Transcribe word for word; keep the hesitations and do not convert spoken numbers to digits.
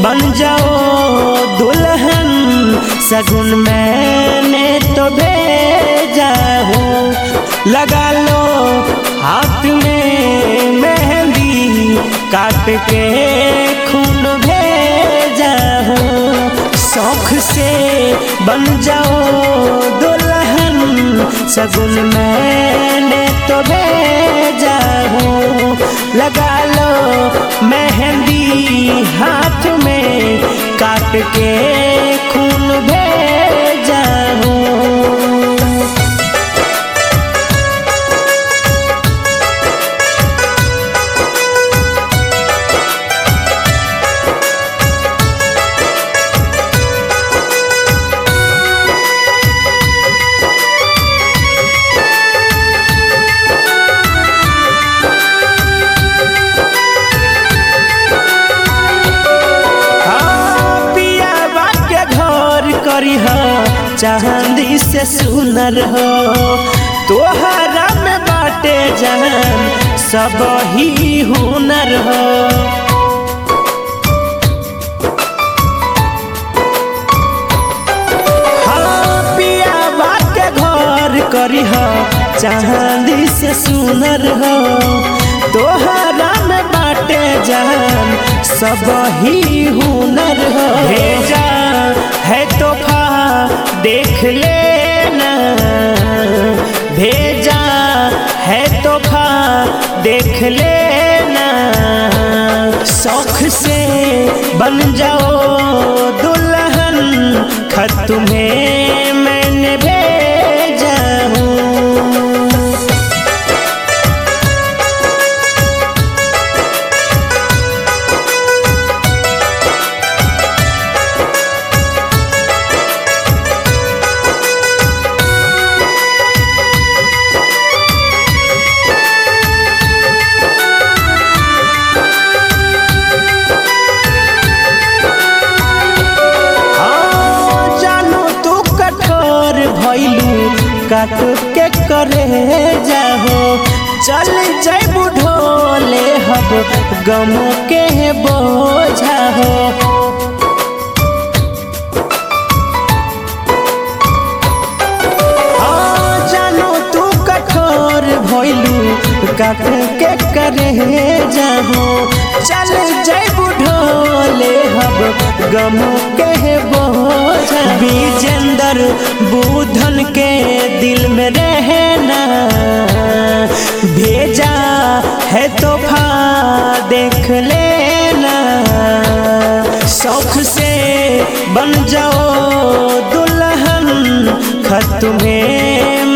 बन जाओ दुल्हन सगुन मैंने तो भेजा हूँ। लगा लो हाथ में मेहंदी काट के खून भेजा हूँ। शौक से बन जाओ दुल्हन सगुन मैंने तो भेजा हूँ। लगा लो मेहंदी हाथ में काट के खून भेजा हूँ। चांदी से सुनर हो तोहरा में बाटे जान सब ही हुनर हो। हाँ पिया बाटे घर करी हो चांदी से सुनर हो तोहरा में बाटे जान सब ही हुनर हो। भेजा है तोहफा देख लेना, भेजा है तोहफा देख लेना। शौक से बन जाओ दुल्हन खत तुम्हें मैंने भेजा हूँ। काट के करे जाहो चल जैबू ढोले हब गम के बोझा हो। हाँ जानो तू कठोर भइलू काट के करे जाहो चल जैबू ढोले हब गम के बोझा। विजेंद्र बुधन के दिल में रहना भेजा है तोहफा देख लेना। शौक से बन जाओ दुल्हन खत तुम्हें